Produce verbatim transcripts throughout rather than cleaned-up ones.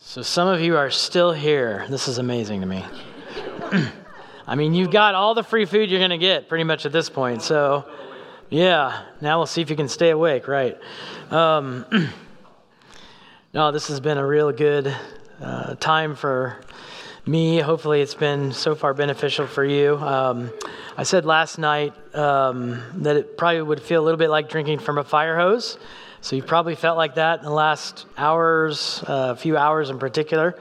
So some of you are still here. This is amazing to me. I mean, you've got all the free food you're going to get pretty much at this point. So, yeah, now we'll see if you can stay awake, right? Um, no, this has been a real good uh, time for me. Hopefully it's been so far beneficial for you. Um, I said last night um, that it probably would feel a little bit like drinking from a fire hose. So you probably felt like that in the last hours, a uh, few hours in particular.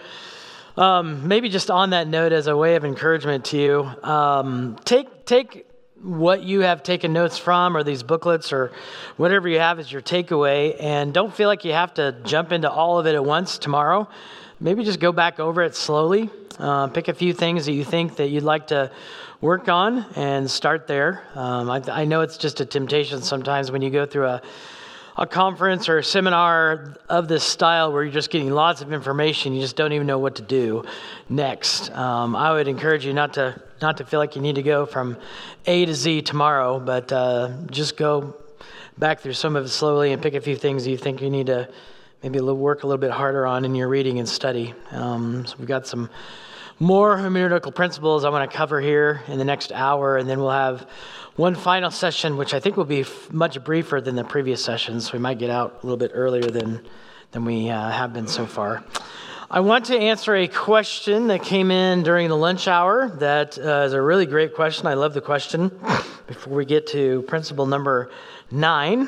Um, maybe just on that note, as a way of encouragement to you, um, take take what you have taken notes from, or these booklets, or whatever you have as your takeaway, and don't feel like you have to jump into all of it at once tomorrow. Maybe just go back over it slowly. Uh, pick a few things that you think that you'd like to work on, and start there. Um, I, I know it's just a temptation sometimes when you go through a a conference or a seminar of this style where you're just getting lots of information, you just don't even know what to do next. Um, I would encourage you not to not to feel like you need to go from A to Z tomorrow, but uh, just go back through some of it slowly and pick a few things you think you need to maybe work a little bit harder on in your reading and study. Um, so we've got some more hermeneutical principles I want to cover here in the next hour, and then we'll have one final session, which I think will be f- much briefer than the previous sessions. So we might get out a little bit earlier than than we uh, have been so far. I want to answer a question that came in during the lunch hour. That uh, is a really great question. I love the question. Before we get to principle number nine,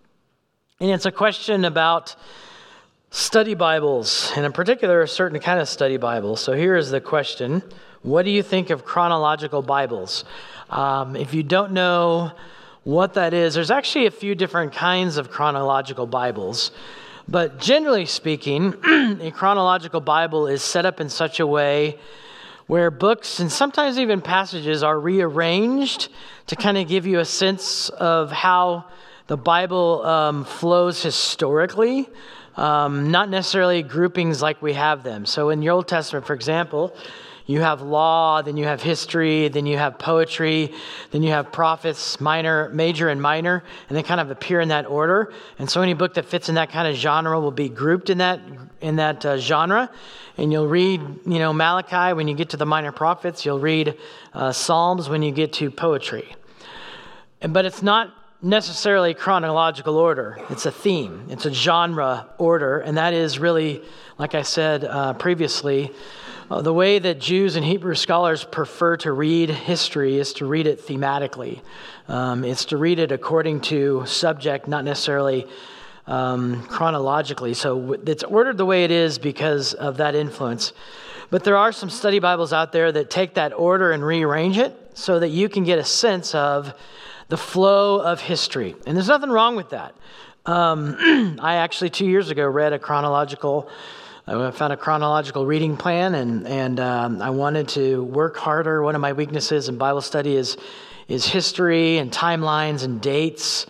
and it's a question about study Bibles, and in particular, a certain kind of study Bible. So here is the question: what do you think of chronological Bibles? Um, if you don't know what that is, there's actually a few different kinds of chronological Bibles. But generally speaking, a chronological Bible is set up in such a way where books and sometimes even passages are rearranged to kind of give you a sense of how the Bible um, flows historically, um, not necessarily groupings like we have them. So in the Old Testament, for example, you have law, then you have history, then you have poetry, then you have prophets, minor, major, and minor, and they kind of appear in that order. And so any book that fits in that kind of genre will be grouped in that in that uh, genre. And you'll read, you know, Malachi when you get to the minor prophets. You'll read uh, Psalms when you get to poetry. And, but it's not necessarily chronological order. It's a theme. It's a genre order, and that is really, like I said uh, previously, Uh, the way that Jews and Hebrew scholars prefer to read history is to read it thematically. Um, it's to read it according to subject, not necessarily um, chronologically. So it's ordered the way it is because of that influence. But there are some study Bibles out there that take that order and rearrange it so that you can get a sense of the flow of history. And there's nothing wrong with that. Um, I actually, two years ago, read a chronological I found a chronological reading plan, and and um, I wanted to work harder. One of my weaknesses in Bible study is is history and timelines and dates,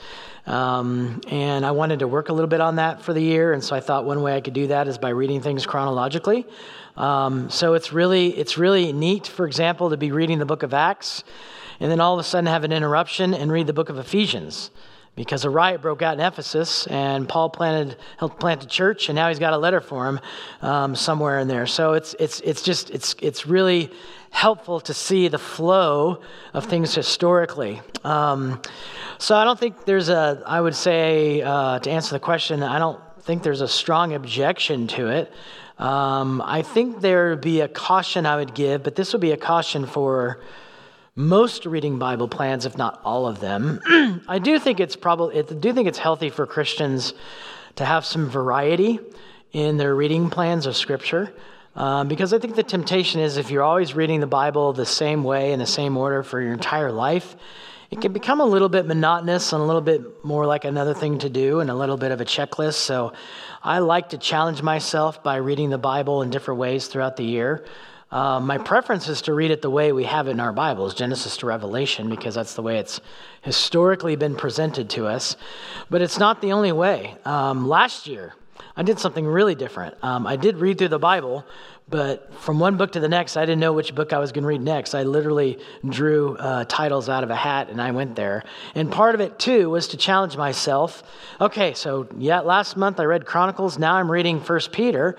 um, and I wanted to work a little bit on that for the year. And so I thought one way I could do that is by reading things chronologically. Um, so it's really it's really neat, for example, to be reading the book of Acts, and then all of a sudden have an interruption and read the book of Ephesians, because a riot broke out in Ephesus, and Paul planted helped plant a church, and now he's got a letter for him um, somewhere in there. So it's it's it's just it's it's really helpful to see the flow of things historically. Um, so I don't think there's a I would say uh, to answer the question, I don't think there's a strong objection to it. Um, I think there would be a caution I would give, but this would be a caution for most reading Bible plans, if not all of them. I do think it's probably, I do think it's healthy for Christians to have some variety in their reading plans of Scripture, um, because I think the temptation is if you're always reading the Bible the same way in the same order for your entire life, it can become a little bit monotonous and a little bit more like another thing to do and a little bit of a checklist. So I like to challenge myself by reading the Bible in different ways throughout the year. Uh, my preference is to read it the way we have it in our Bibles, Genesis to Revelation, because that's the way it's historically been presented to us. But it's not the only way. Um, last year, I did something really different. Um, I did read through the Bible, but from one book to the next, I didn't know which book I was going to read next. I literally drew uh, titles out of a hat, and I went there. And part of it, too, was to challenge myself. Okay, so yeah, last month I read Chronicles. Now I'm reading First Peter.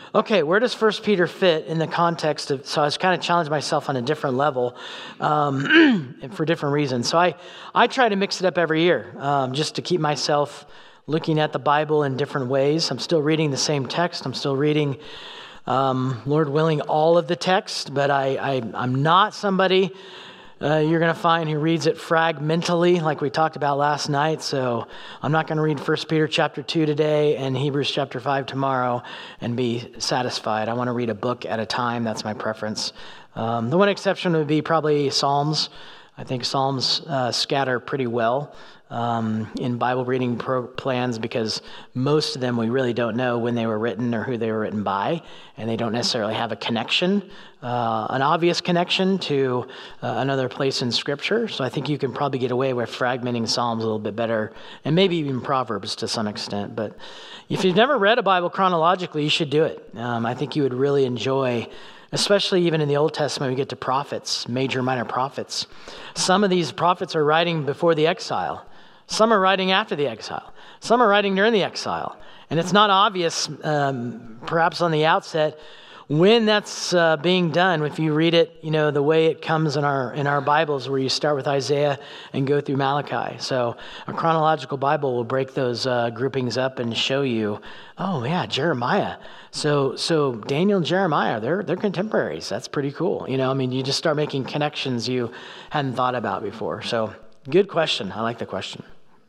okay, where does First Peter fit in the context of, so I was kind of challenged myself on a different level um, for different reasons. So I, I try to mix it up every year um, just to keep myself looking at the Bible in different ways. I'm still reading the same text. I'm still reading, um, Lord willing, all of the text, but I, I, I'm not somebody Uh, you're going to find who reads it fragmentally, like we talked about last night. So I'm not going to read First Peter chapter two today and Hebrews chapter five tomorrow and be satisfied. I want to read a book at a time. That's my preference. Um, the one exception would be probably Psalms. I think Psalms uh, scatter pretty well um, in Bible reading pro- plans because most of them we really don't know when they were written or who they were written by, and they don't necessarily have a connection, uh, an obvious connection to uh, another place in Scripture. So I think you can probably get away with fragmenting Psalms a little bit better, and maybe even Proverbs to some extent. But if you've never read a Bible chronologically, you should do it. Um, I think you would really enjoy, especially even in the Old Testament, we get to prophets, major, minor prophets. Some of these prophets are writing before the exile. Some are writing after the exile. Some are writing during the exile. And it's not obvious, um, perhaps on the outset, when that's uh, being done. If you read it, you know, the way it comes in our in our Bibles, where you start with Isaiah and go through Malachi. So a chronological Bible will break those uh, groupings up and show you, oh yeah, Jeremiah. So so Daniel and Jeremiah, they're they're contemporaries. That's pretty cool. You know, I mean, you just start making connections you hadn't thought about before. So good question. I like the question.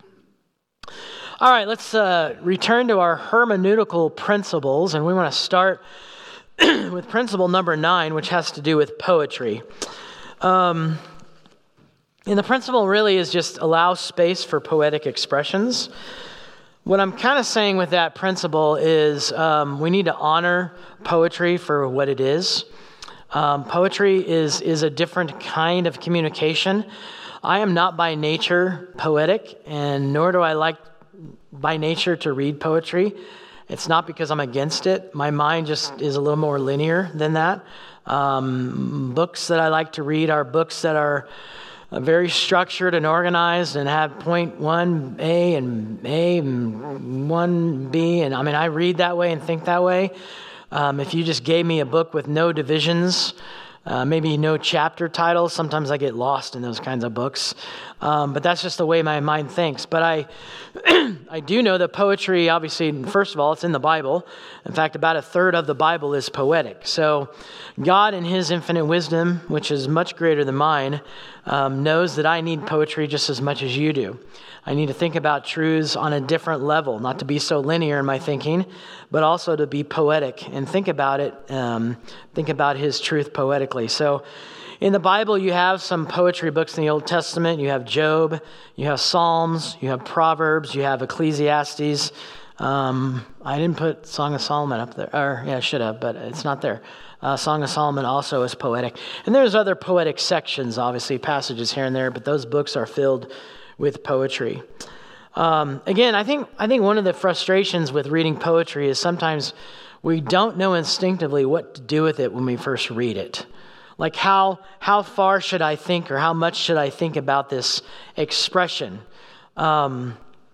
All right, let's uh, return to our hermeneutical principles, and we want to start with principle number nine, which has to do with poetry. Um, and the principle really is just allow space for poetic expressions. What I'm kind of saying with that principle is um, we need to honor poetry for what it is. Um, poetry is, is a different kind of communication. I am not by nature poetic, and nor do I like by nature to read poetry. It's not because I'm against it. My mind just is a little more linear than that. Um, books that I like to read are books that are very structured and organized and have point one A and A and one B. And I mean, I read that way and think that way. Um, if you just gave me a book with no divisions, Uh, maybe no chapter titles. Sometimes I get lost in those kinds of books. Um, but that's just the way my mind thinks. But I I do know that poetry, obviously, first of all, it's in the Bible. In fact, about a third of the Bible is poetic. So God, in his infinite wisdom, which is much greater than mine, um, knows that I need poetry just as much as you do. I need to think about truths on a different level, not to be so linear in my thinking, but also to be poetic and think about it, um, think about his truth poetically. So in the Bible, you have some poetry books in the Old Testament. You have Job, you have Psalms, you have Proverbs, you have Ecclesiastes. Um, I didn't put Song of Solomon up there, or yeah, I should have, but it's not there. Uh, Song of Solomon also is poetic. And there's other poetic sections, obviously, passages here and there, but those books are filled with poetry. Um, again, I think I think one of the frustrations with reading poetry is sometimes we don't know instinctively what to do with it when we first read it. Like how how far should I think, or how much should I think about this expression? Um,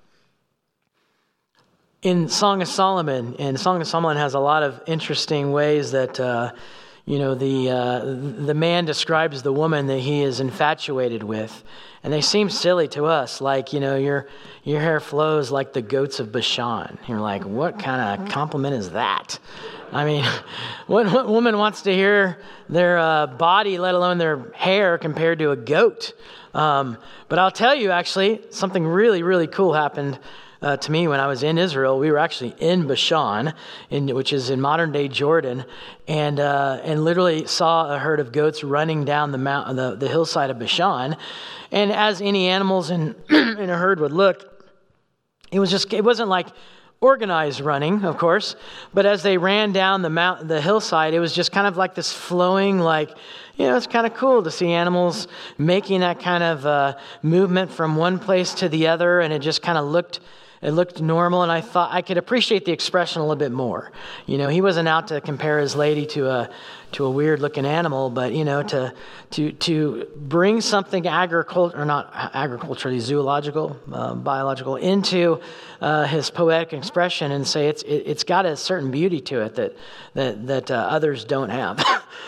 in Song of Solomon, and Song of Solomon has a lot of interesting ways that uh, you know the uh, the man describes the woman that he is infatuated with. And they seem silly to us, like, you know, your your hair flows like the goats of Bashan. You're like, what kind of compliment is that? I mean, what, what woman wants to hear their uh, body, let alone their hair, compared to a goat? Um, but I'll tell you, actually, something really, really cool happened uh, to me when I was in Israel. We were actually in Bashan, in, which is in modern-day Jordan, and uh, and literally saw a herd of goats running down the mount, the, the hillside of Bashan. And as any animals in in a herd would look, it was just it wasn't like organized running, of course, but as they ran down the mount, the hillside, it was just kind of like this flowing, like, you know, it's kind of cool to see animals making that kind of uh, movement from one place to the other, and it just kind of looked It looked normal, and I thought I could appreciate the expression a little bit more. You know, he wasn't out to compare his lady to a to a weird-looking animal, but you know, to to to bring something agriculture or not agriculturally zoological, uh, biological into uh, his poetic expression, and say it's it, it's got a certain beauty to it that that that uh, others don't have.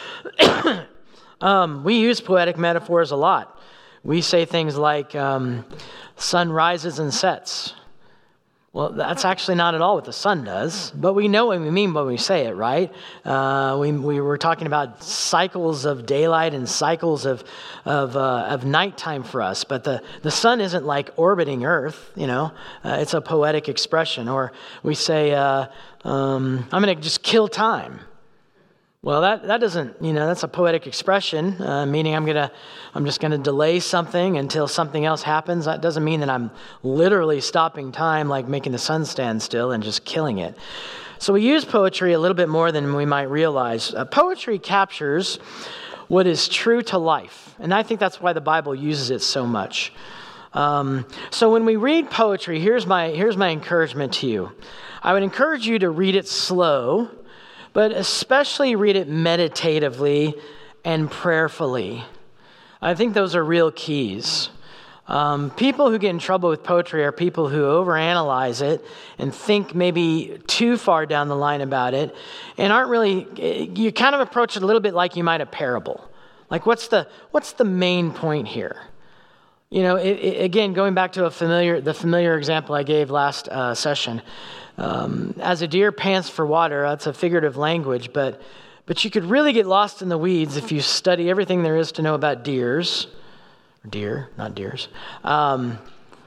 um, we use poetic metaphors a lot. We say things like um, "sun rises and sets." Well, that's actually not at all what the sun does, but we know what we mean when we say it, right? Uh, we we were talking about cycles of daylight and cycles of of uh, of nighttime for us, but the, the sun isn't like orbiting Earth, you know. Uh, it's a poetic expression. Or we say, uh, um, "I'm going to just kill time." Well, that, that doesn't, you know, that's a poetic expression, uh, meaning I'm gonna, I'm just gonna delay something until something else happens. That doesn't mean that I'm literally stopping time, like making the sun stand still and just killing it. So we use poetry a little bit more than we might realize. Uh, poetry captures what is true to life, and I think that's why the Bible uses it so much. Um, so when we read poetry, here's my here's my encouragement to you. I would encourage you to read it slow, but especially read it meditatively and prayerfully. I think those are real keys. Um, people who get in trouble with poetry are people who overanalyze it and think maybe too far down the line about it and aren't really, you kind of approach it a little bit like you might a parable. Like what's the what's the main point here? You know, it, it, again, going back to a familiar the familiar example I gave last uh, session. Um, as a deer pants for water, that's a figurative language, but but you could really get lost in the weeds if you study everything there is to know about deers, deer, not deers, um,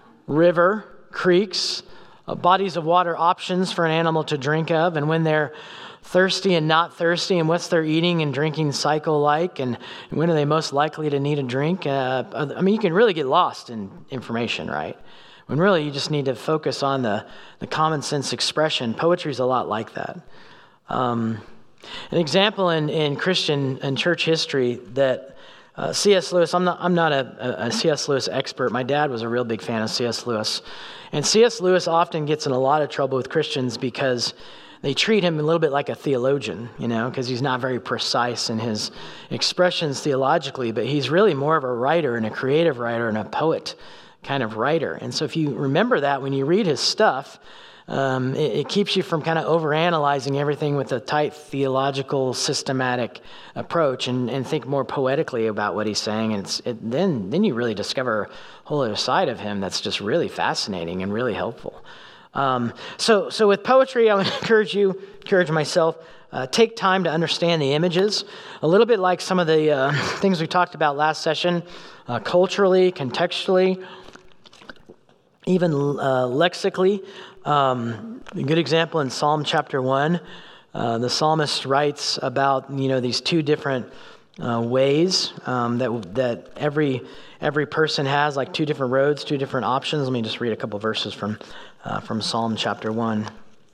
river, creeks, uh, bodies of water options for an animal to drink of, and when they're thirsty and not thirsty, and what's their eating and drinking cycle like, and when are they most likely to need a drink. Uh, I mean, you can really get lost in information, right? When really you just need to focus on the, the common sense expression. Poetry is a lot like that. Um, an example in, in Christian and church history that uh, C S Lewis, I'm not I'm not a, a C S Lewis expert. My dad was a real big fan of C S Lewis. And C S Lewis often gets in a lot of trouble with Christians because they treat him a little bit like a theologian, you know, because he's not very precise in his expressions theologically, but he's really more of a writer and a creative writer and a poet kind of writer. And so if you remember that when you read his stuff, um, it, it keeps you from kind of overanalyzing everything with a tight theological, systematic approach and, and think more poetically about what he's saying. And it's, it, then, then you really discover a whole other side of him that's just really fascinating and really helpful. Um, so, so with poetry, I would encourage you, encourage myself, uh, take time to understand the images, a little bit like some of the uh, things we talked about last session, uh, culturally, contextually, even uh, lexically. Um, a good example in Psalm chapter one, uh, the psalmist writes about, you know, these two different uh, ways um, that that every every person has, like two different roads, two different options. Let me just read a couple verses from uh, from Psalm chapter one.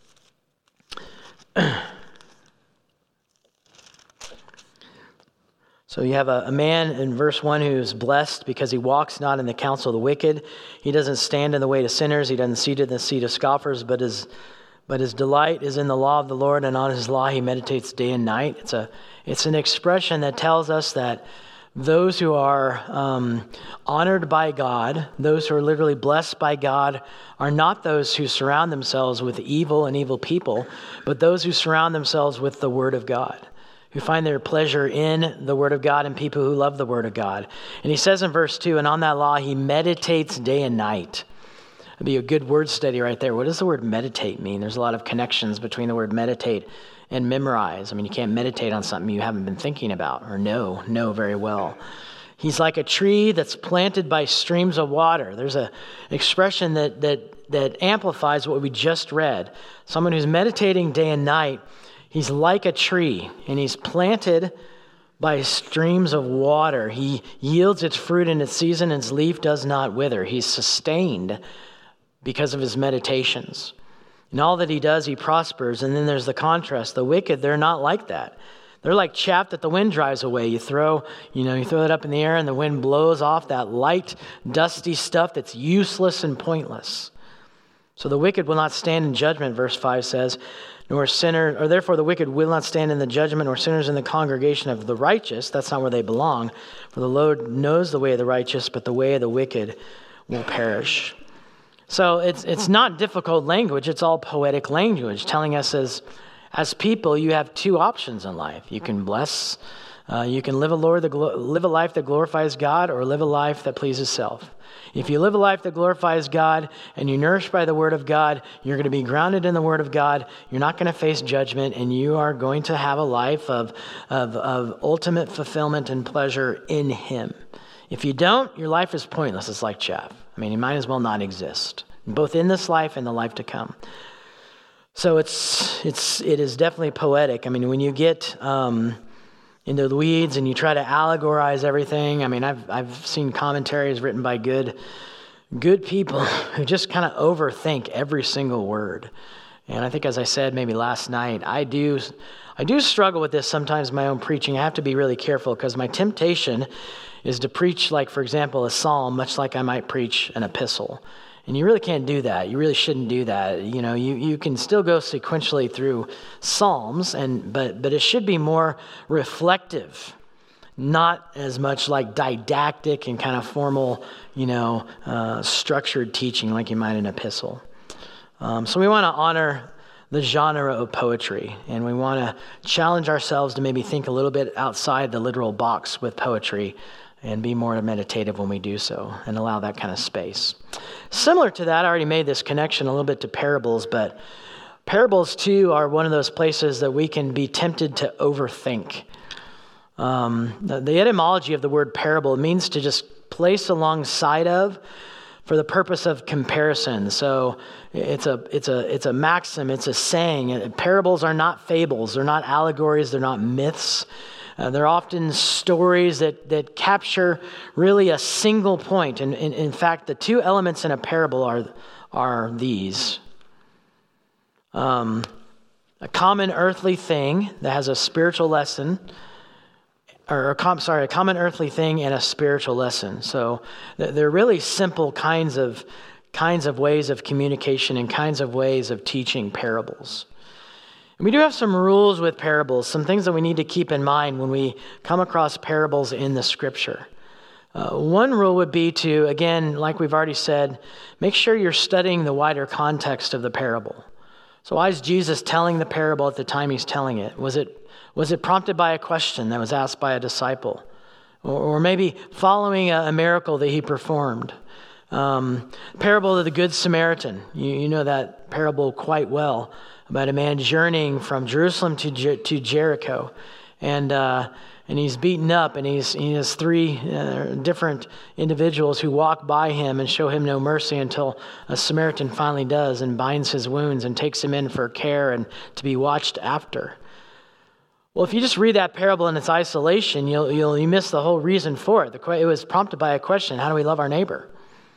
So you have a, a man in verse one who's blessed because he walks not in the counsel of the wicked. He doesn't stand in the way of sinners. He doesn't sit in the seat of scoffers, but his but his delight is in the law of the Lord, and on his law he meditates day and night. It's a it's an expression that tells us that those who are um, honored by God, those who are literally blessed by God, are not those who surround themselves with evil and evil people, but those who surround themselves with the Word of God, who find their pleasure in the Word of God and people who love the Word of God. And he says in verse two, and on that law he meditates day and night. It'd be a good word study right there. What does the word meditate mean? There's a lot of connections between the word meditate and memorize. I mean, you can't meditate on something you haven't been thinking about or know, know very well. He's like a tree that's planted by streams of water. There's an expression that that that amplifies what we just read. Someone who's meditating day and night, he's like a tree, and he's planted by streams of water. He yields its fruit in its season, and its leaf does not wither. He's sustained because of his meditations. In all that he does, he prospers. And then there's the contrast. The wicked, they're not like that. They're like chaff that the wind drives away. You throw, you know, you throw it up in the air and the wind blows off that light, dusty stuff that's useless and pointless. So the wicked will not stand in judgment, verse five says, nor sinner, or therefore the wicked will not stand in the judgment, nor sinners in the congregation of the righteous. That's not where they belong. For the Lord knows the way of the righteous, but the way of the wicked will perish. So it's it's not difficult language. It's all poetic language, telling us as as people, you have two options in life. You can bless, uh, you can live a Lord, that glo- live a life that glorifies God, or live a life that pleases self. If you live a life that glorifies God and you're nourished by the Word of God, you're going to be grounded in the Word of God. You're not going to face judgment, and you are going to have a life of, of, of ultimate fulfillment and pleasure in Him. If you don't, your life is pointless. It's like chaff. I mean, you might as well not exist, both in this life and the life to come. So it's it's it is definitely poetic. I mean, when you get um, into the weeds and you try to allegorize everything. I mean, I've I've seen commentaries written by good good people who just kind of overthink every single word. And I think, as I said maybe last night, I do I do struggle with this sometimes in my own preaching. I have to be really careful because my temptation is to preach, like, for example, a psalm, much like I might preach an epistle. And you really can't do that. You really shouldn't do that. You know, you, you can still go sequentially through Psalms, and but but it should be more reflective, not as much like didactic and kind of formal, you know, uh, structured teaching like you might in an epistle. Um, so we want to honor the genre of poetry, and we want to challenge ourselves to maybe think a little bit outside the literal box with poetry, and be more meditative when we do so, and allow that kind of space. Similar to that, I already made this connection a little bit to parables, but parables too are one of those places that we can be tempted to overthink. Um, the, the etymology of the word parable means to just place alongside of for the purpose of comparison. So it's a it's a it's a maxim, it's a saying. Parables are not fables, they're not allegories, they're not myths. Uh, they're often stories that, that capture really a single point. And in, in fact, the two elements in a parable are, are these. Um, a common earthly thing that has a spiritual lesson, or a com- sorry, a common earthly thing and a spiritual lesson. So th- they're really simple kinds of kinds of ways of communication and kinds of ways of teaching parables. And we do have some rules with parables, some things that we need to keep in mind when we come across parables in the Scripture. Uh, one rule would be to, again, like we've already said, make sure you're studying the wider context of the parable. So why is Jesus telling the parable at the time he's telling it? Was it was it prompted by a question that was asked by a disciple? Or, or maybe following a, a miracle that he performed? Um, parable of the Good Samaritan. You, you know that parable quite well, about a man journeying from Jerusalem to Jer- to Jericho, and uh, and he's beaten up, and he's he has three uh, different individuals who walk by him and show him no mercy until a Samaritan finally does and binds his wounds and takes him in for care and to be watched after. Well, if you just read that parable in its isolation, you'll you'll you miss the whole reason for it. The, it was prompted by a question: how do we love our neighbor?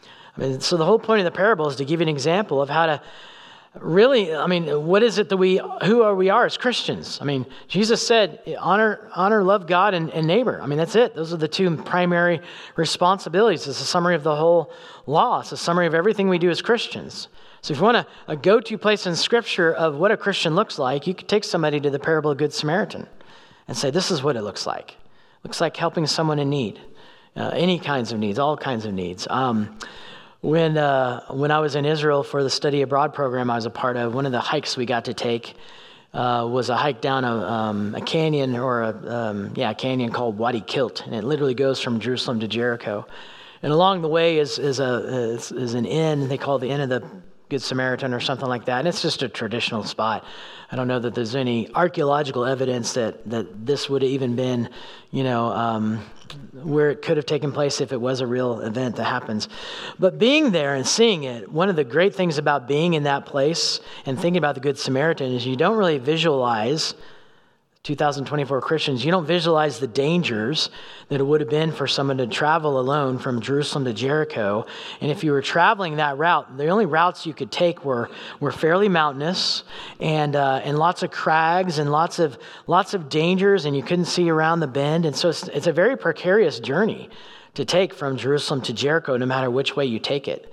I mean, so the whole point of the parable is to give you an example of how to. Really, I mean, what is it that we, who are we are as Christians? I mean, Jesus said, honor, honor, love God and, and neighbor. I mean, that's it. Those are the two primary responsibilities. It's a summary of the whole law. It's a summary of everything we do as Christians. So if you want a, a go-to place in Scripture of what a Christian looks like, you could take somebody to the parable of Good Samaritan and say, this is what it looks like. It looks like helping someone in need, uh, any kinds of needs, all kinds of needs. Um, When uh, when I was in Israel for the study abroad program I was a part of, one of the hikes we got to take uh, was a hike down a, um, a canyon or a um, yeah a canyon called Wadi Kilt, and it literally goes from Jerusalem to Jericho. And along the way is is a is, is an inn. They call it the Inn of the Good Samaritan or something like that. And it's just a traditional spot. I don't know that there's any archaeological evidence that that this would have even been, you know. Um, where it could have taken place if it was a real event that happens. But being there and seeing it, one of the great things about being in that place and thinking about the Good Samaritan is you don't really visualize, two thousand twenty-four Christians, you don't visualize the dangers that it would have been for someone to travel alone from Jerusalem to Jericho. And if you were traveling that route, the only routes you could take were were fairly mountainous and uh, and lots of crags and lots of lots of dangers, and you couldn't see around the bend. And so it's, it's a very precarious journey to take from Jerusalem to Jericho, no matter which way you take it.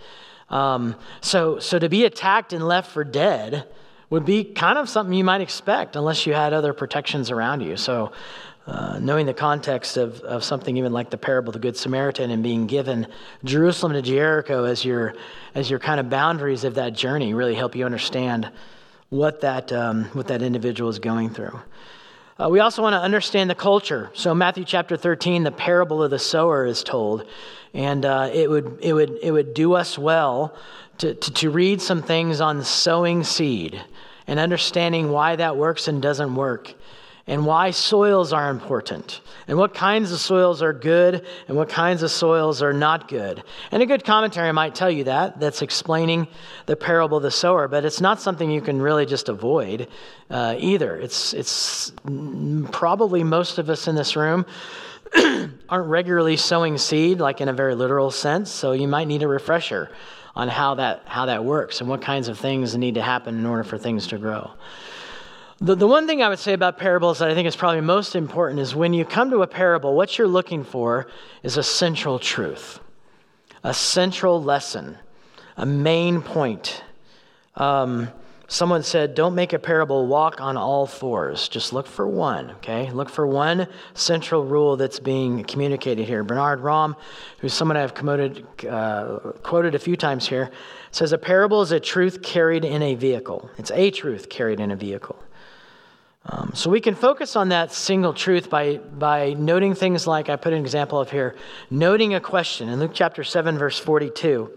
Um, so, so to be attacked and left for dead would be kind of something you might expect unless you had other protections around you. So uh, knowing the context of, of something even like the parable of the Good Samaritan and being given Jerusalem to Jericho as your as your kind of boundaries of that journey really help you understand what that um, what that individual is going through. Uh, we also want to understand the culture. So Matthew chapter thirteen, the parable of the sower is told, and uh, it would it would it would do us well to, to to read some things on sowing seed and understanding why that works and doesn't work, and why soils are important, and what kinds of soils are good and what kinds of soils are not good. And a good commentary might tell you that, that's explaining the parable of the sower, but it's not something you can really just avoid uh, either. It's, it's probably most of us in this room aren't regularly sowing seed, like in a very literal sense, so you might need a refresher on how that how that works and what kinds of things need to happen in order for things to grow. The, the one thing I would say about parables that I think is probably most important is when you come to a parable, what you're looking for is a central truth, a central lesson, a main point. Um, someone said, don't make a parable walk on all fours. Just look for one, okay? Look for one central rule that's being communicated here. Bernard Rahm, who's someone I've quoted, uh, quoted a few times here, says a parable is a truth carried in a vehicle. It's a truth carried in a vehicle. Um, so we can focus on that single truth by by noting things like, I put an example up here, noting a question. In Luke chapter seven, verse forty-two,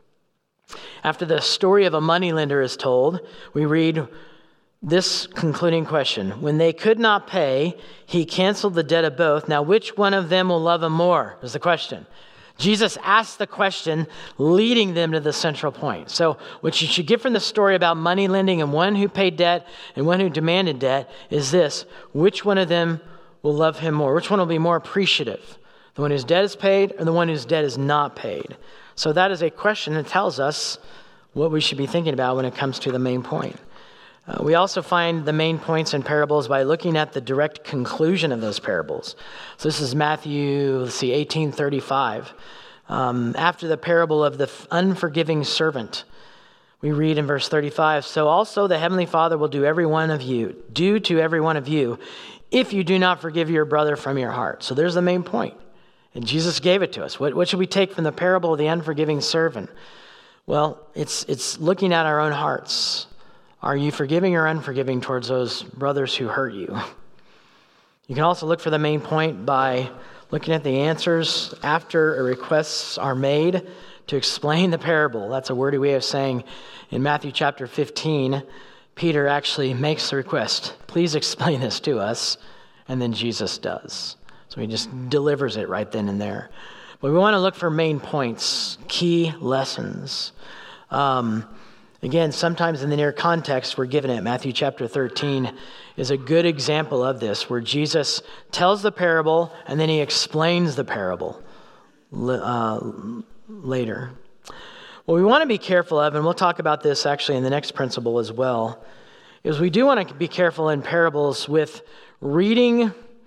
after the story of a moneylender is told, we read this concluding question. When they could not pay, he canceled the debt of both. Now, which one of them will love him more? Is the question. Jesus asked the question, leading them to the central point. So what you should get from the story about money lending and one who paid debt and one who demanded debt is this: which one of them will love him more? Which one will be more appreciative? The one whose debt is paid or the one whose debt is not paid? So that is a question that tells us what we should be thinking about when it comes to the main point. Uh, we also find the main points in parables by looking at the direct conclusion of those parables. So this is Matthew, let's see, eighteen thirty-five. Um, after the parable of the unforgiving servant, we read in verse thirty-five, so also the Heavenly Father will do every one of you, do to every one of you, if you do not forgive your brother from your heart. So there's the main point. And Jesus gave it to us. What, what should we take from the parable of the unforgiving servant? Well, it's it's looking at our own hearts. Are you forgiving or unforgiving towards those brothers who hurt you? You can also look for the main point by looking at the answers after requests are made to explain the parable. That's a wordy way of saying in Matthew chapter fifteen, Peter actually makes the request, please explain this to us, and then Jesus does. So he just delivers it right then and there. But we want to look for main points, key lessons. Um, Again, sometimes in the near context we're given it. Matthew chapter thirteen is a good example of this, where Jesus tells the parable and then he explains the parable uh, later. What we want to be careful of, and we'll talk about this actually in the next principle as well, is we do want to be careful in parables with reading,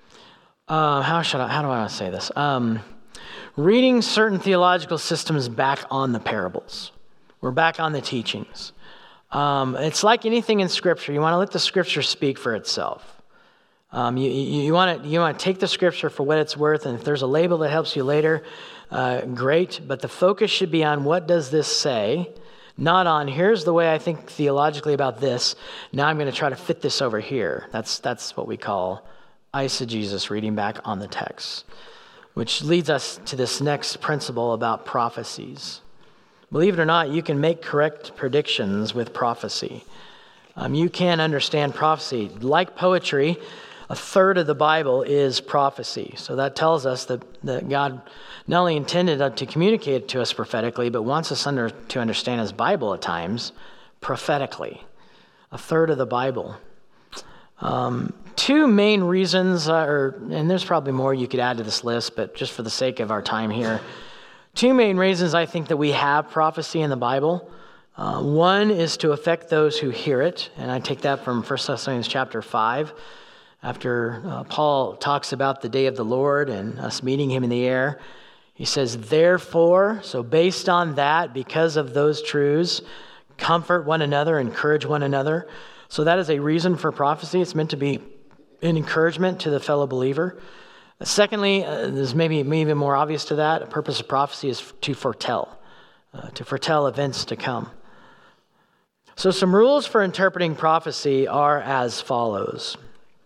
uh, how should I, how do I want to say this? Um, reading certain theological systems back on the parables. We're back on the teachings. Um, it's like anything in Scripture. You want to let the Scripture speak for itself. Um, you, you, you want to you want to take the Scripture for what it's worth, and if there's a label that helps you later, uh, great. But the focus should be on what does this say, not on here's the way I think theologically about this. Now I'm going to try to fit this over here. That's that's what we call eisegesis, reading back on the text, which leads us to this next principle about prophecies. Believe it or not, you can make correct predictions with prophecy. Um, you can understand prophecy. Like poetry, a third of the Bible is prophecy. So that tells us that, that God not only intended to communicate it to us prophetically, but wants us under, to understand His Bible at times prophetically. A third of the Bible. Um, two main reasons, uh, or, and there's probably more you could add to this list, but just for the sake of our time here, two main reasons I think that we have prophecy in the Bible. Uh, one is to affect those who hear it, and I take that from First Thessalonians chapter five, after uh, Paul talks about the day of the Lord and us meeting Him in the air. He says, therefore, so based on that, because of those truths, comfort one another, encourage one another. So that is a reason for prophecy. It's meant to be an encouragement to the fellow believer. Secondly, uh, there's maybe, maybe even more obvious to that, a purpose of prophecy is to foretell, uh, to foretell events to come. So some rules for interpreting prophecy are as follows.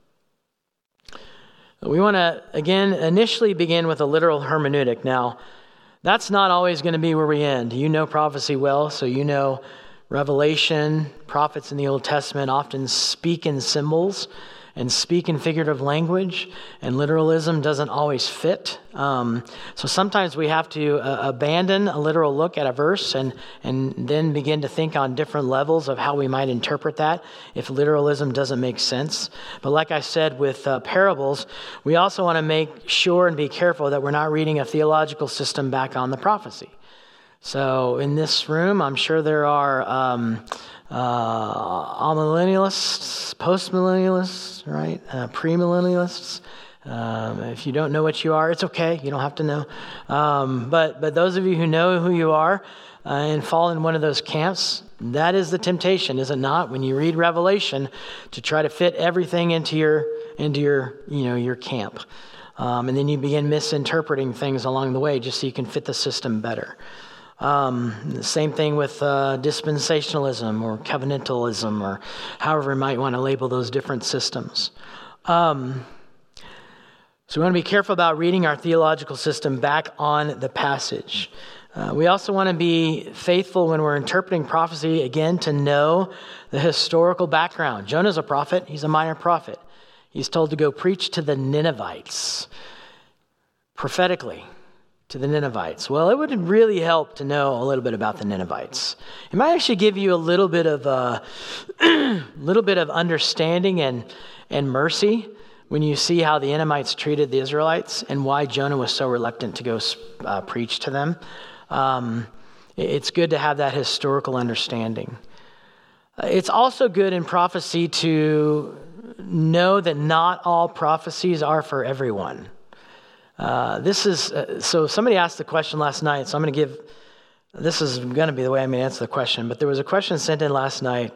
We want to, again, initially begin with a literal hermeneutic. Now, that's not always going to be where we end. You know prophecy well, so you know Revelation, prophets in the Old Testament often speak in symbols and speak in figurative language, and literalism doesn't always fit. Um, so sometimes we have to uh, abandon a literal look at a verse and, and then begin to think on different levels of how we might interpret that if literalism doesn't make sense. But like I said with uh, parables, we also want to make sure and be careful that we're not reading a theological system back on the prophecy. So in this room, I'm sure there are um, uh, amillennialists, post-millennialists, right? Uh, premillennialists. Um, if you don't know what you are, it's okay. You don't have to know. Um, but but those of you who know who you are uh, and fall in one of those camps, that is the temptation, is it not? When you read Revelation, to try to fit everything into your into your you know your camp, um, and then you begin misinterpreting things along the way just so you can fit the system better. Um, the same thing with uh, dispensationalism or covenantalism, or however you might want to label those different systems. Um, so we want to be careful about reading our theological system back on the passage. Uh, we also want to be faithful when we're interpreting prophecy, again, to know the historical background. Jonah's a prophet. He's a minor prophet. He's told to go preach to the Ninevites prophetically. To the Ninevites. Well, it would really help to know a little bit about the Ninevites. It might actually give you a little bit of a uh, little bit of understanding and and mercy when you see how the Ninevites treated the Israelites and why Jonah was so reluctant to go uh, preach to them. Um, it's good to have that historical understanding. It's also good in prophecy to know that not all prophecies are for everyone. Uh, this is, uh, so somebody asked the question last night, so I'm going to give, this is going to be the way I'm going to answer the question, but there was a question sent in last night.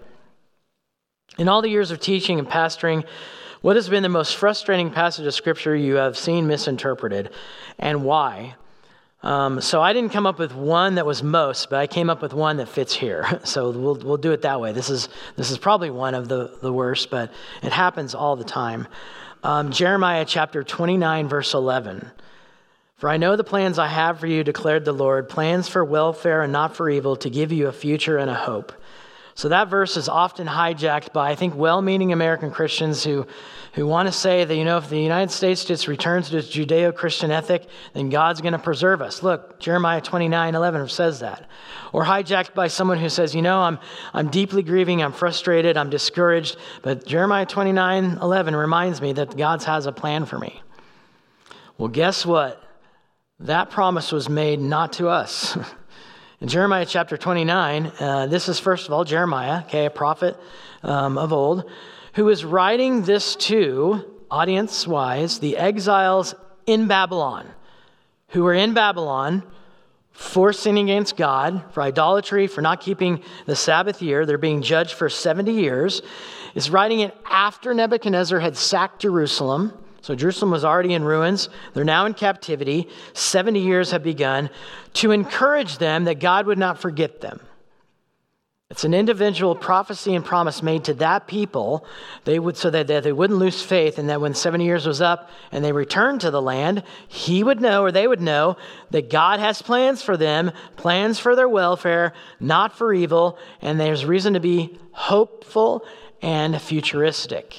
In all the years of teaching and pastoring, what has been the most frustrating passage of Scripture you have seen misinterpreted, and why? Um, so I didn't come up with one that was most, but I came up with one that fits here. So we'll we'll do it that way. This is this is probably one of the, the worst, but it happens all the time. Um, Jeremiah chapter twenty-nine, verse eleven. For I know the plans I have for you, declared the Lord, plans for welfare and not for evil, to give you a future and a hope. So that verse is often hijacked by, I think, well-meaning American Christians who, who want to say that, you know, if the United States just returns to its Judeo-Christian ethic, then God's going to preserve us. Look, Jeremiah twenty-nine eleven says that. Or hijacked by someone who says, you know, I'm I'm deeply grieving, I'm frustrated, I'm discouraged, but Jeremiah twenty-nine eleven reminds me that God has a plan for me. Well, guess what? That promise was made not to us. In Jeremiah chapter twenty-nine, uh, this is first of all Jeremiah, okay, a prophet um, of old, who is writing this to, audience-wise, the exiles in Babylon, who were in Babylon for sinning against God, for idolatry, for not keeping the Sabbath year. They're being judged for seventy years. Is writing it after Nebuchadnezzar had sacked Jerusalem. So Jerusalem was already in ruins. They're now in captivity. seventy years have begun, to encourage them that God would not forget them. It's an individual prophecy and promise made to that people, they would so that, that they wouldn't lose faith, and that when seventy years was up and they returned to the land, he would know, or they would know, that God has plans for them, plans for their welfare, not for evil, and there's reason to be hopeful and futuristic.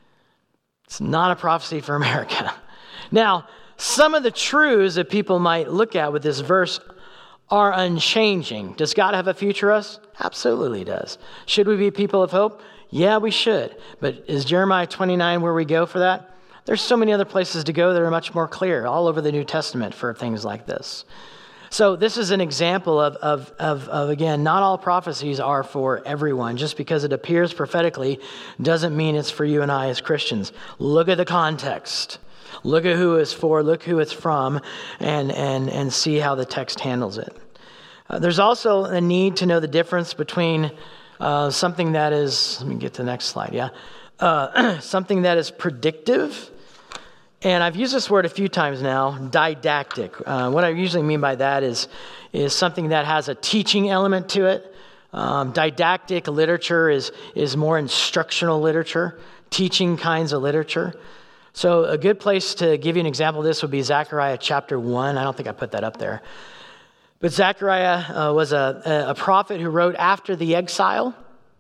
It's not a prophecy for America. Now, some of the truths that people might look at with this verse are unchanging. Does God have a future for us? Absolutely he does. Should we be people of hope? Yeah, we should. But is Jeremiah twenty-nine where we go for that? There's so many other places to go that are much more clear all over the New Testament for things like this. So this is an example of, of, of, of, again, not all prophecies are for everyone. Just because it appears prophetically doesn't mean it's for you and I as Christians. Look at the context. Look at who it's for, look who it's from, and, and, and see how the text handles it. Uh, there's also a need to know the difference between uh, something that is, let me get to the next slide, yeah. Uh, something that is predictive. And I've used this word a few times now, didactic. Uh, what I usually mean by that is, is something that has a teaching element to it. Um, didactic literature is, is more instructional literature, teaching kinds of literature. So a good place to give you an example of this would be Zechariah chapter one. I don't think I put that up there. But Zechariah uh, was a, a prophet who wrote after the exile.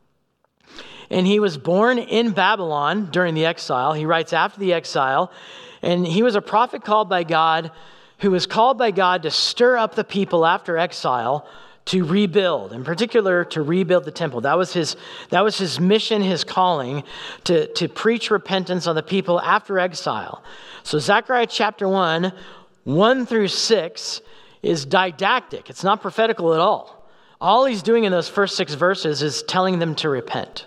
And he was born in Babylon during the exile. He writes after the exile. And he was a prophet called by God, who was called by God to stir up the people after exile to rebuild, in particular to rebuild the temple. That was his, that was his mission, his calling, to, to preach repentance on the people after exile. So Zechariah chapter one, one through six is didactic. It's not prophetical at all. All he's doing in those first six verses is telling them to repent.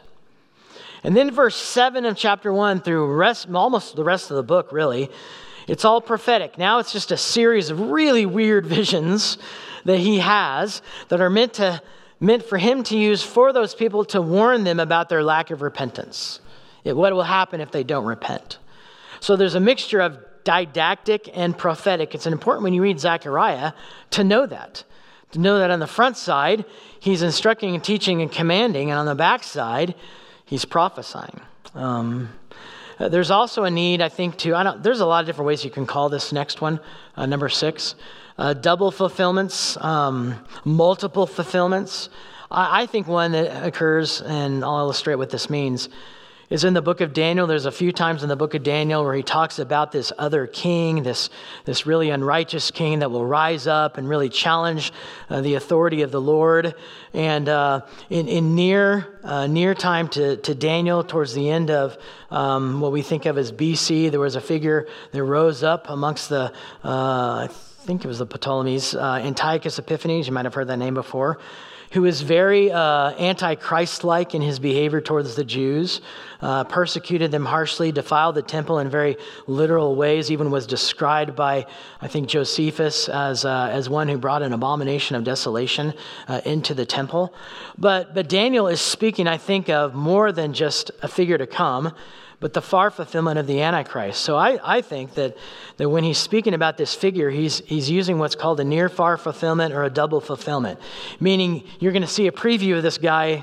And then verse seven of chapter one through rest, almost the rest of the book, really, it's all prophetic. Now it's just a series of really weird visions that he has that are meant to meant for him to use for those people to warn them about their lack of repentance. It, what will happen if they don't repent. So there's a mixture of didactic and prophetic. It's important when you read Zechariah to know that. To know that on the front side, he's instructing and teaching and commanding, and on the back side, he's prophesying. Um, there's also a need, I think, to, I don't, there's a lot of different ways you can call this next one, uh, number six. Uh, double fulfillments, um, multiple fulfillments. I, I think one that occurs, and I'll illustrate what this means, is in the book of Daniel. There's a few times in the book of Daniel where he talks about this other king, this, this really unrighteous king that will rise up and really challenge uh, the authority of the Lord. And uh, in, in near uh, near time to, to Daniel, towards the end of um, what we think of as B C, there was a figure that rose up amongst the, uh, I think it was the Ptolemies, uh, Antiochus Epiphanes, you might have heard that name before, who is very uh, anti-Christ-like in his behavior towards the Jews, uh, persecuted them harshly, defiled the temple in very literal ways, even was described by, I think, Josephus as uh, as one who brought an abomination of desolation uh, into the temple. But, but Daniel is speaking, I think, of more than just a figure to come, but the far fulfillment of the Antichrist. So I, I think that, that when he's speaking about this figure, he's he's using what's called a near-far fulfillment or a double fulfillment, meaning you're going to see a preview of this guy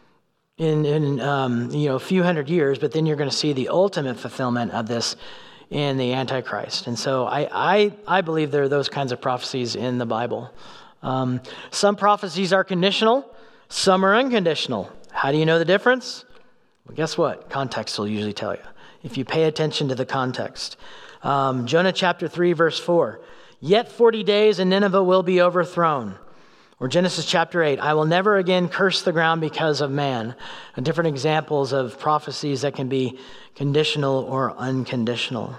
in, in um, you know, a few hundred years, but then you're going to see the ultimate fulfillment of this in the Antichrist. And so I, I, I believe there are those kinds of prophecies in the Bible. Um, some prophecies are conditional, some are unconditional. How do you know the difference? Well, guess what? Context will usually tell you, if you pay attention to the context. Um, Jonah chapter three, verse four. Yet forty days and Nineveh will be overthrown. Or Genesis chapter eight. I will never again curse the ground because of man. And different examples of prophecies that can be conditional or unconditional.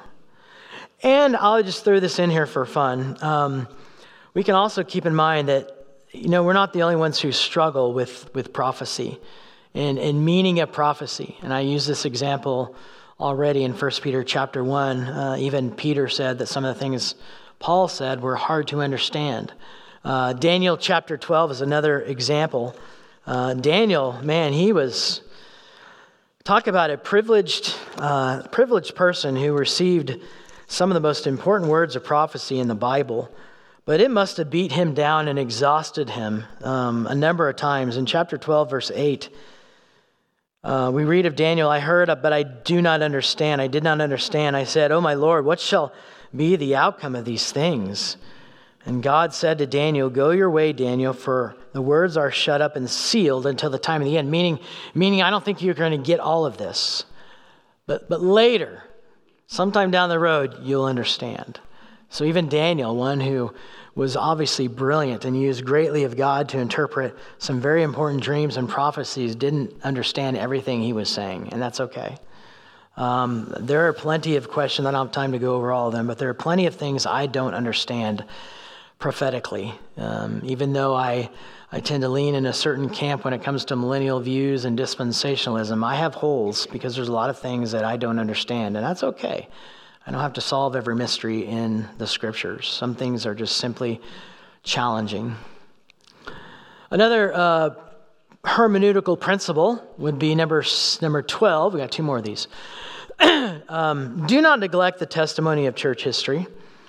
And I'll just throw this in here for fun. Um, we can also keep in mind that, you know, we're not the only ones who struggle with, with prophecy. And, and meaning of prophecy. And I use this example already in First Peter chapter one. Uh, even Peter said that some of the things Paul said were hard to understand. Uh, Daniel chapter twelve is another example. Uh, Daniel, man, he was, talk about a privileged, uh, privileged person who received some of the most important words of prophecy in the Bible. But it must have beat him down and exhausted him um, a number of times. In chapter twelve, verse eight, Uh, we read of Daniel, I heard, but I do not understand. I did not understand. I said, oh, my Lord, what shall be the outcome of these things? And God said to Daniel, go your way, Daniel, for the words are shut up and sealed until the time of the end. Meaning, meaning I don't think you're going to get all of this. But, but later, sometime down the road, you'll understand. So even Daniel, one who was obviously brilliant and used greatly of God to interpret some very important dreams and prophecies, didn't understand everything he was saying, and that's okay. Um, there are plenty of questions, I don't have time to go over all of them, but there are plenty of things I don't understand prophetically. Um, even though I, I tend to lean in a certain camp when it comes to millennial views and dispensationalism, I have holes because there's a lot of things that I don't understand, and that's okay. I don't have to solve every mystery in the scriptures. Some things are just simply challenging. Another uh, hermeneutical principle would be number number twelve. We got two more of these. um, do not neglect the testimony of church history.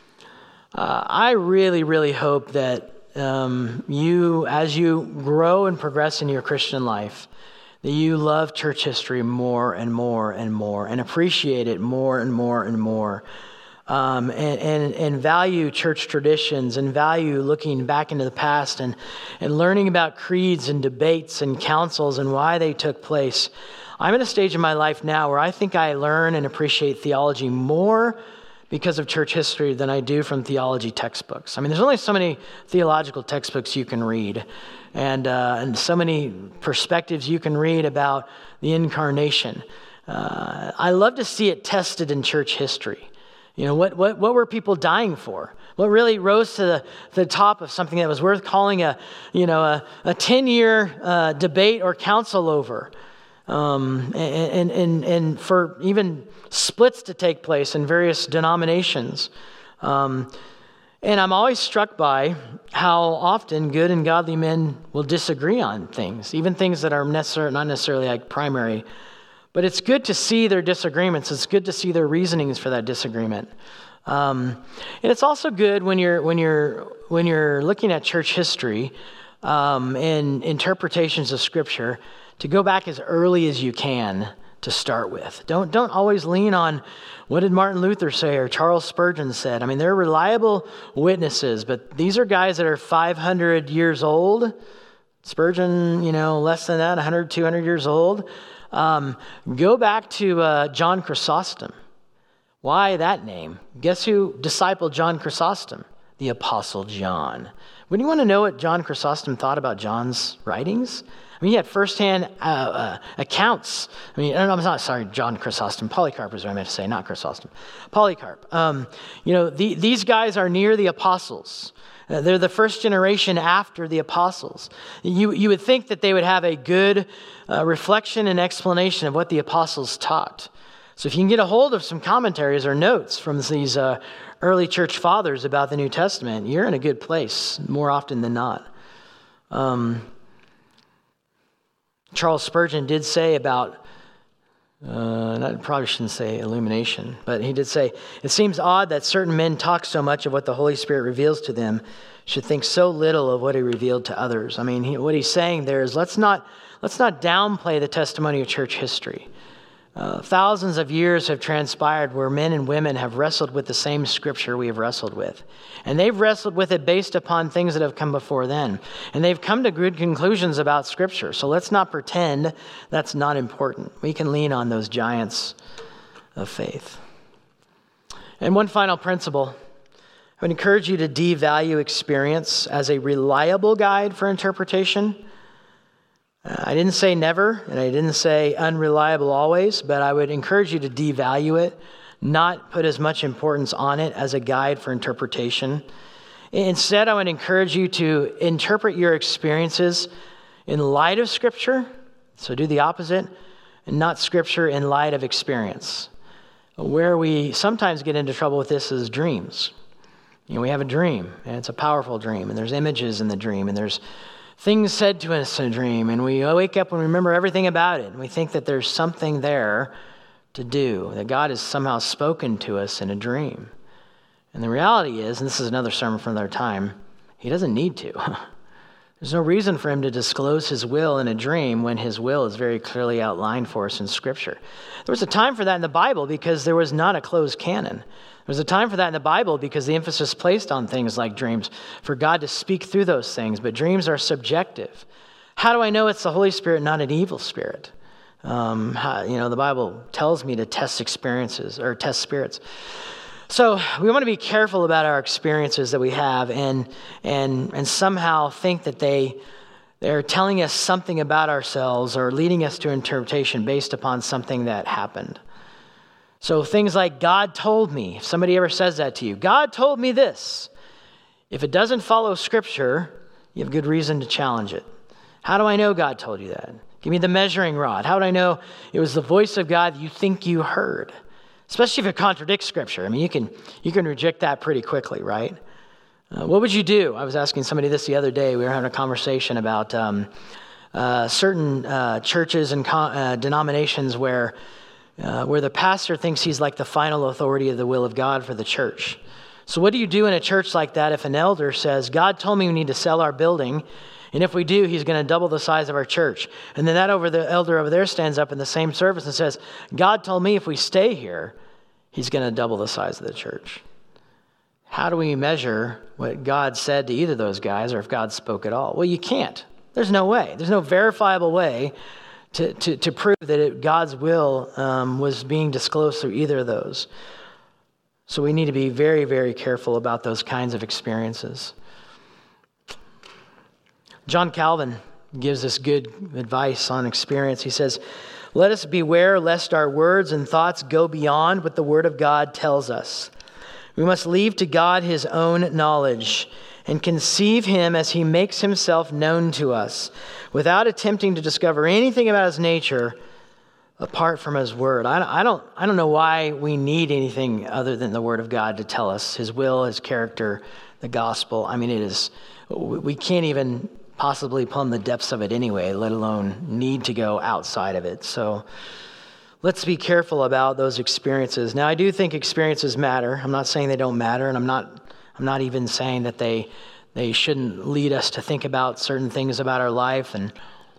Uh, I really, really hope that um, you, as you grow and progress in your Christian life, that you love church history more and more and more and appreciate it more and more and more. Um, and, and, and value church traditions and value looking back into the past and, and learning about creeds and debates and councils and why they took place. I'm at a stage in my life now where I think I learn and appreciate theology more because of church history than I do from theology textbooks. I mean, there's only so many theological textbooks you can read and, uh, and so many perspectives you can read about the incarnation. Uh, I love to see it tested in church history. You know, what, what what were people dying for? What really rose to the, the top of something that was worth calling a, you know, a, a ten-year uh, debate or council over? Um, and, and, and for even splits to take place in various denominations. Um, and I'm always struck by how often good and godly men will disagree on things, even things that are necessar- not necessarily like primary. But it's good to see their disagreements. It's good to see their reasonings for that disagreement. Um, and it's also good when you're when you're when you're looking at church history um, and interpretations of Scripture to go back as early as you can to start with. Don't don't always lean on what did Martin Luther say or Charles Spurgeon said. I mean, they're reliable witnesses, but these are guys that are five hundred years old. Spurgeon, you know, less than that, one hundred, two hundred years old. Um, go back to uh, John Chrysostom. Why that name? Guess who discipled John Chrysostom? The Apostle John. When you want to know what John Chrysostom thought about John's writings? I mean, he had firsthand uh, uh, accounts. I mean, I'm not sorry, John Chrysostom. Polycarp is what I meant to say, not Chrysostom. Polycarp. Um, you know, the, these guys are near the apostles. Uh, they're the first generation after the apostles. You you would think that they would have a good uh, reflection and explanation of what the apostles taught. So if you can get a hold of some commentaries or notes from these uh, early church fathers about the New Testament, you're in a good place more often than not. Um, Charles Spurgeon did say about, uh, I probably shouldn't say illumination, but he did say, it seems odd that certain men talk so much of what the Holy Spirit reveals to them, should think so little of what he revealed to others. I mean, he, what he's saying there is let's not let's not downplay the testimony of church history. Uh, thousands of years have transpired where men and women have wrestled with the same scripture we have wrestled with. And they've wrestled with it based upon things that have come before then. And they've come to good conclusions about scripture. So let's not pretend that's not important. We can lean on those giants of faith. And one final principle. I would encourage you to devalue experience as a reliable guide for interpretation. Uh, I didn't say never, and I didn't say unreliable always, but I would encourage you to devalue it, not put as much importance on it as a guide for interpretation. Instead, I would encourage you to interpret your experiences in light of Scripture, so do the opposite, and not Scripture in light of experience. Where we sometimes get into trouble with this is dreams. You know, we have a dream, and it's a powerful dream, and there's images in the dream, and there's things said to us in a dream, and we wake up and remember everything about it, and we think that there's something there to do, that God has somehow spoken to us in a dream. And the reality is, and this is another sermon for another time, he doesn't need to. There's no reason for him to disclose his will in a dream when his will is very clearly outlined for us in Scripture. There was a time for that in the Bible because there was not a closed canon. There was a time for that in the Bible because the emphasis placed on things like dreams, for God to speak through those things. But dreams are subjective. How do I know it's the Holy Spirit, not an evil spirit? Um, how, you know, the Bible tells me to test experiences or test spirits. So we want to be careful about our experiences that we have and and and somehow think that they they're telling us something about ourselves or leading us to interpretation based upon something that happened. So things like God told me, if somebody ever says that to you, God told me this, If it doesn't follow Scripture, you have good reason to challenge it. How do I know God told you that? Give me the measuring rod. How would I know it was the voice of God you think you heard? Especially if it contradicts Scripture. I mean, you can you can reject that pretty quickly, right? Uh, what would you do? I was asking somebody this the other day. We were having a conversation about um, uh, certain uh, churches and con- uh, denominations where uh, where the pastor thinks he's like the final authority of the will of God for the church. So what do you do in a church like that if an elder says, God told me we need to sell our building, and if we do, he's going to double the size of our church. And then that over the elder over there stands up in the same service and says, God told me if we stay here, he's going to double the size of the church. How do we measure what God said to either of those guys, or if God spoke at all? Well, you can't. There's no way. There's no verifiable way to, to, to prove that it, God's will um, was being disclosed through either of those. So we need to be very, very careful about those kinds of experiences. John Calvin gives us good advice on experience. He says, let us beware lest our words and thoughts go beyond what the Word of God tells us. We must leave to God his own knowledge and conceive him as he makes himself known to us without attempting to discover anything about his nature apart from his word. I, I don't I don't know why we need anything other than the Word of God to tell us his will, his character, the gospel. I mean, it is, we can't even possibly plumb the depths of it anyway, let alone need to go outside of it. So let's be careful about those experiences. Now, I do think experiences matter. I'm not saying they don't matter, and I'm not I'm not even saying that they they shouldn't lead us to think about certain things about our life. And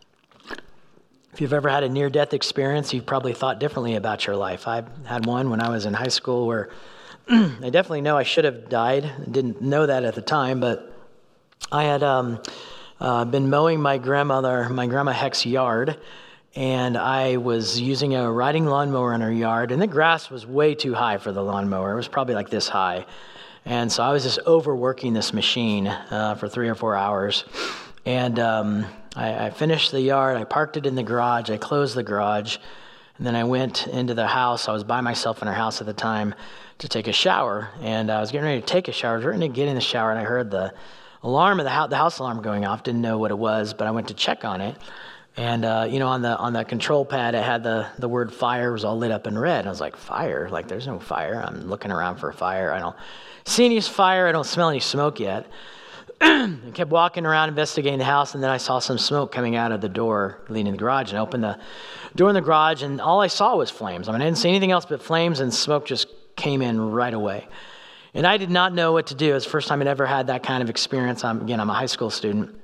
if you've ever had a near-death experience, you've probably thought differently about your life. I had one when I was in high school where I definitely know I should have died. I didn't know that at the time, but I had um, uh, been mowing my grandmother, my grandma Heck's yard, and I was using a riding lawnmower in her yard, and the grass was way too high for the lawnmower. It was probably like this high. And so I was just overworking this machine uh, for three or four hours. And um, I, I finished the yard. I parked it in the garage. I closed the garage. And then I went into the house. I was by myself in our house at the time to take a shower. And I was getting ready to take a shower. I was ready to get in the shower, and I heard the alarm of the house, the house alarm going off. Didn't know what it was, but I went to check on it. And, uh, you know, on the on the control pad, it had the, the word fire was all lit up in red. And I was like, fire? Like, there's no fire. I'm looking around for a fire. I don't see any fire. I don't smell any smoke yet. I kept walking around investigating the house, and then I saw some smoke coming out of the door leading to the garage. And I opened the door in the garage, and all I saw was flames. I mean, I didn't see anything else but flames, and smoke just came in right away. And I did not know what to do. It was the first time I'd ever had that kind of experience. I'm, again, I'm a high school student.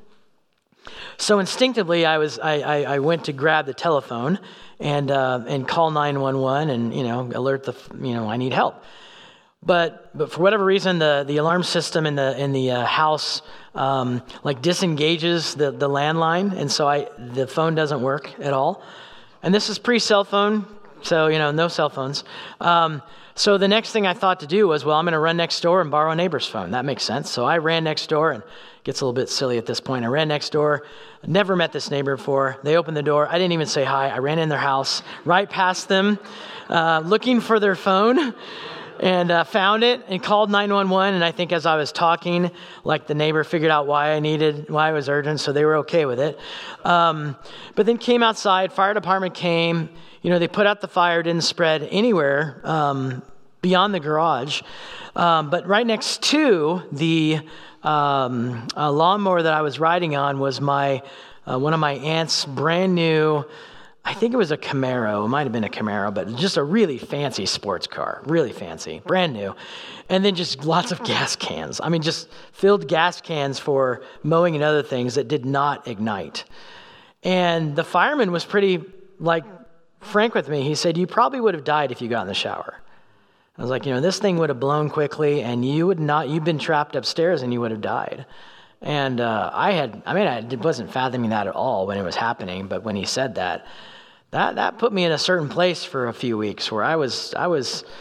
So instinctively, I was I, I, I went to grab the telephone and uh, and call nine one one and you know alert the you know I need help. But but for whatever reason, the, the alarm system in the in the uh, house um, like disengages the, the landline, and so I the phone doesn't work at all. And this is pre-cell phone, so you know no cell phones. Um, so the next thing I thought to do was, well, I'm going to run next door and borrow a neighbor's phone. That makes sense. So I ran next door, and it gets a little bit silly at this point. I ran next door. Never met this neighbor before. They opened the door. I didn't even say hi. I ran in their house, right past them, uh, looking for their phone. And uh, found it and called nine one one. And I think as I was talking, like the neighbor figured out why I needed, why it was urgent, so they were okay with it. Um, but then came outside, fire department came, you know, they put out the fire, didn't spread anywhere um, beyond the garage. Um, but right next to the um, uh, lawnmower that I was riding on was my uh, one of my aunt's brand new, I think it was a Camaro. It might have been a Camaro, but just a really fancy sports car, really fancy, brand new. And then just lots of gas cans. I mean, just filled gas cans for mowing and other things that did not ignite. And the fireman was pretty, like, frank with me. He said, you probably would have died if you got in the shower. I was like, you know, this thing would have blown quickly, and you would not, you've been trapped upstairs, and you would have died. And uh, I had, I mean, I wasn't fathoming that at all when it was happening, but when he said that, that that put me in a certain place for a few weeks where I was, I was,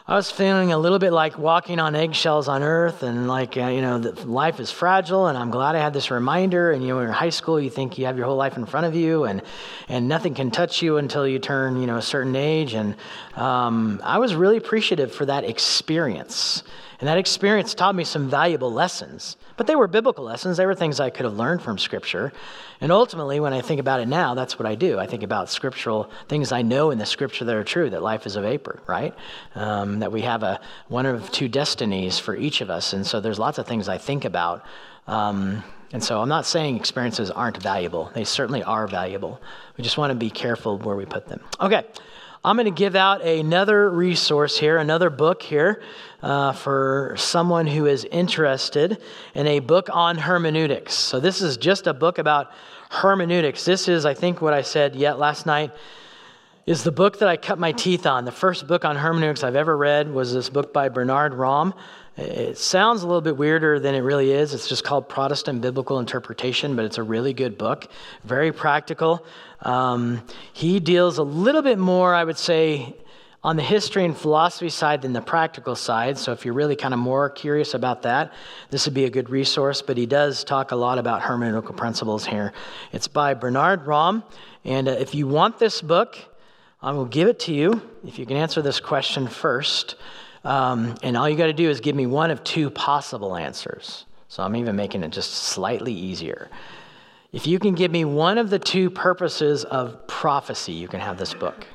I was feeling a little bit like walking on eggshells on earth, and like, uh, you know, that life is fragile, and I'm glad I had this reminder. And, you know, in high school, you think you have your whole life in front of you, and, and nothing can touch you until you turn, you know, a certain age. And um, I was really appreciative for that experience. And that experience taught me some valuable lessons. But they were biblical lessons. They were things I could have learned from Scripture. And ultimately, when I think about it now, that's what I do. I think about scriptural things I know in the Scripture that are true, that life is a vapor, right? Um, that we have a one of two destinies for each of us. And so there's lots of things I think about. Um, and so I'm not saying experiences aren't valuable. They certainly are valuable. We just want to be careful where we put them. Okay. I'm going to give out another resource here, another book here uh, for someone who is interested in a book on hermeneutics. So this is just a book about hermeneutics. This is, I think, what I said yet last night is the book that I cut my teeth on. The first book on hermeneutics I've ever read was this book by Bernard Rahm. It sounds a little bit weirder than it really is. It's just called Protestant Biblical Interpretation, but it's a really good book, very practical. Um, he deals a little bit more, I would say, on the history and philosophy side than the practical side. So if you're really kind of more curious about that, this would be a good resource. But he does talk a lot about hermeneutical principles here. It's by Bernard Rahm. And uh, if you want this book, I will give it to you if you can answer this question first. Um, and all you got to do is give me one of two possible answers. So I'm even making it just slightly easier. If you can give me one of the two purposes of prophecy, you can have this book.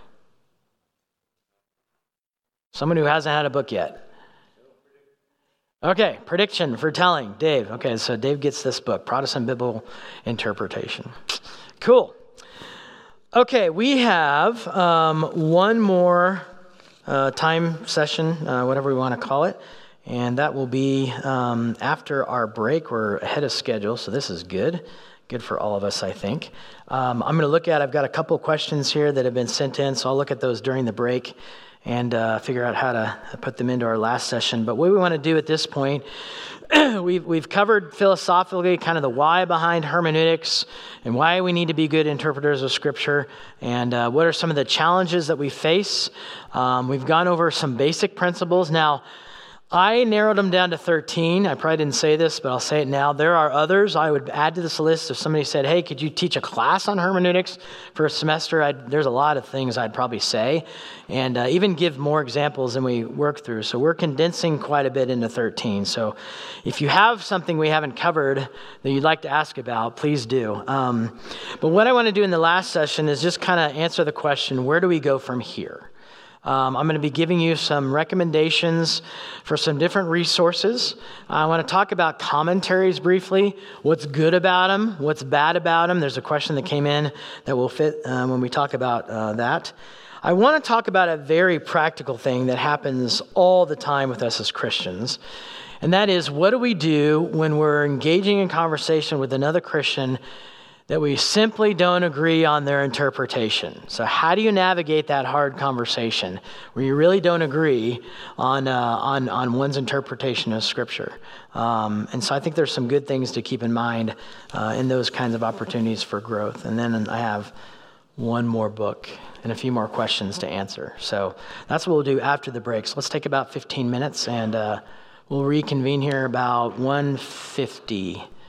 Someone who hasn't had a book yet. Okay, prediction, foretelling. Dave. Okay, so Dave gets this book, Protestant Biblical Interpretation. Cool. Okay, we have um, one more uh, time session, uh, whatever we want to call it, and that will be um, after our break. We're ahead of schedule, so this is good. Good for all of us, I think. Um, I'm going to look at, I've got a couple questions here that have been sent in, so I'll look at those during the break and uh, figure out how to put them into our last session. But what we want to do at this point, we've, we've covered philosophically kind of the why behind hermeneutics and why we need to be good interpreters of Scripture, and uh, what are some of the challenges that we face. Um, we've gone over some basic principles. Now, I narrowed them down to thirteen. I probably didn't say this, but I'll say it now. There are others I would add to this list. If somebody said, hey, could you teach a class on hermeneutics for a semester? I'd, there's a lot of things I'd probably say, and uh, even give more examples than we work through. So we're condensing quite a bit into thirteen. So if you have something we haven't covered that you'd like to ask about, please do. Um, but what I want to do in the last session is just kind of answer the question, where do we go from here? Um, I'm going to be giving you some recommendations for some different resources. I want to talk about commentaries briefly, what's good about them, what's bad about them. There's a question that came in that will fit uh, when we talk about uh, that. I want to talk about a very practical thing that happens all the time with us as Christians, and that is, what do we do when we're engaging in conversation with another Christian that we simply don't agree on their interpretation? So how do you navigate that hard conversation where you really don't agree on uh, on, on one's interpretation of Scripture? Um, and so I think there's some good things to keep in mind uh, in those kinds of opportunities for growth. And then I have one more book and a few more questions to answer. So that's what we'll do after the break. So let's take about fifteen minutes, and uh, we'll reconvene here about one fifty